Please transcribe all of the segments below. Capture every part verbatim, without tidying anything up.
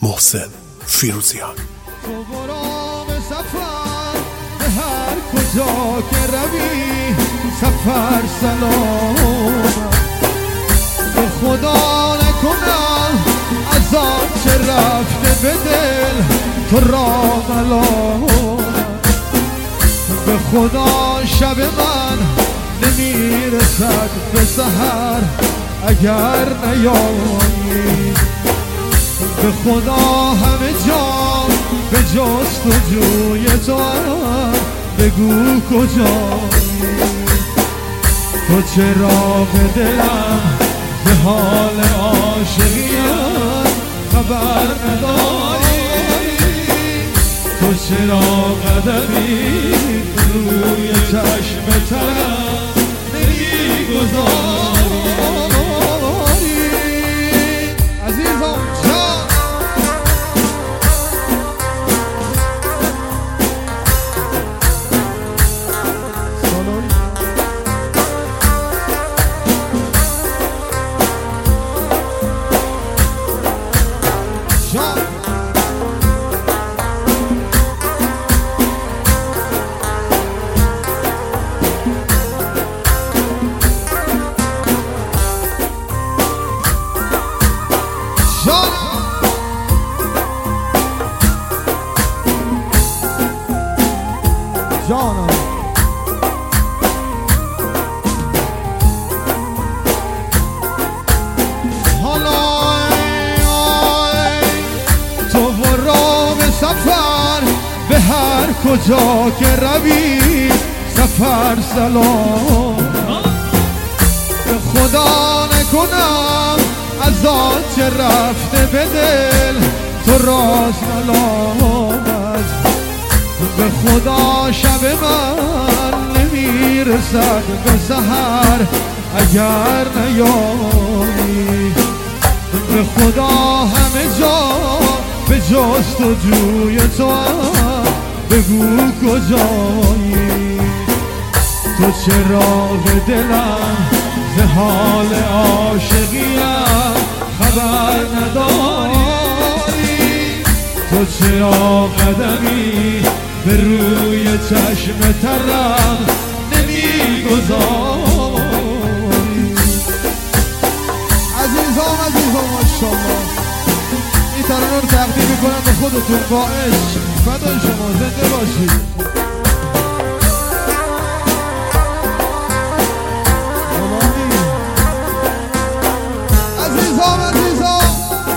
محسن فیروزیان. تو برام سفر به هر کجا که روی سفر سلام، به خدا نکنم از آن چه رفته به دل تو را ملام، به خدا شب من نمیرسد به سحر اگر نیایی، به خدا همه جا به جستجوی تو بگو کجایی، تو چرا به دلم به حال عاشقیم خبر نداری، تو چرا قدمی روی چشم ترم نمیگذاری. عزیزم جان سالاری جان جانم حالا تو برو به سفر به هر کجا که روی سفر سلام، به خدا نکنم از آن چه رفته به دل تو راز ملامت، به خدا شب من نمیرسد به سحر اگر نیایی، به خدا همه جا به جستجوی تو بگو کجایی، تو چرا به دلم ز حال عاشقیم خبر نداری، تو چرا قدمی به روی چشم ترم نمیگذاری. عزیزان عزیزان ماشاءالله این ترانه رو تقدیم میکنم به خودتون با عشق. فدای شما، زنده باشید. عزیزان عزیزان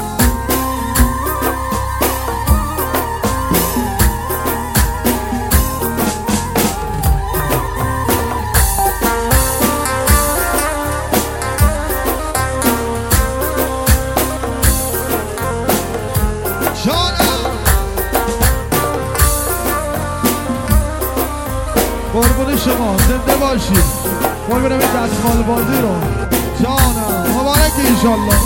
قربون شما، زنده باشید. باید برم این دستمال بازی رو جانم مبارک انشالله.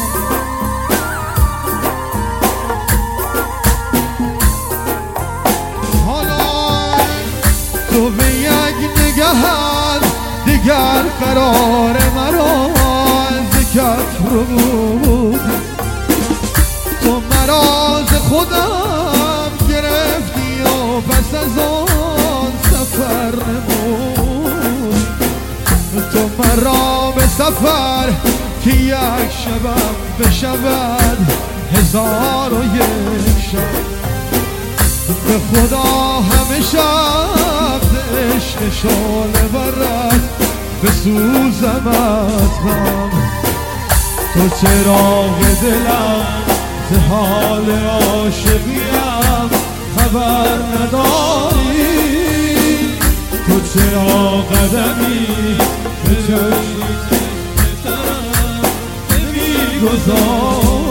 حالا تو به یک نگهت دیگر قرار مرا از کف رو بود، تو مرا ز خودم گرفتی و پس از آن سفر نمود، تو مرا به سفر که یک شبم بشود هزار و یک شب، به خدا همه شب عشق شعله برد بسوزم از غم، تو چراغ دلم ز حال عاشقیم خبر نداری، تو چرا قدمی به چشم ترم نمیگذاری.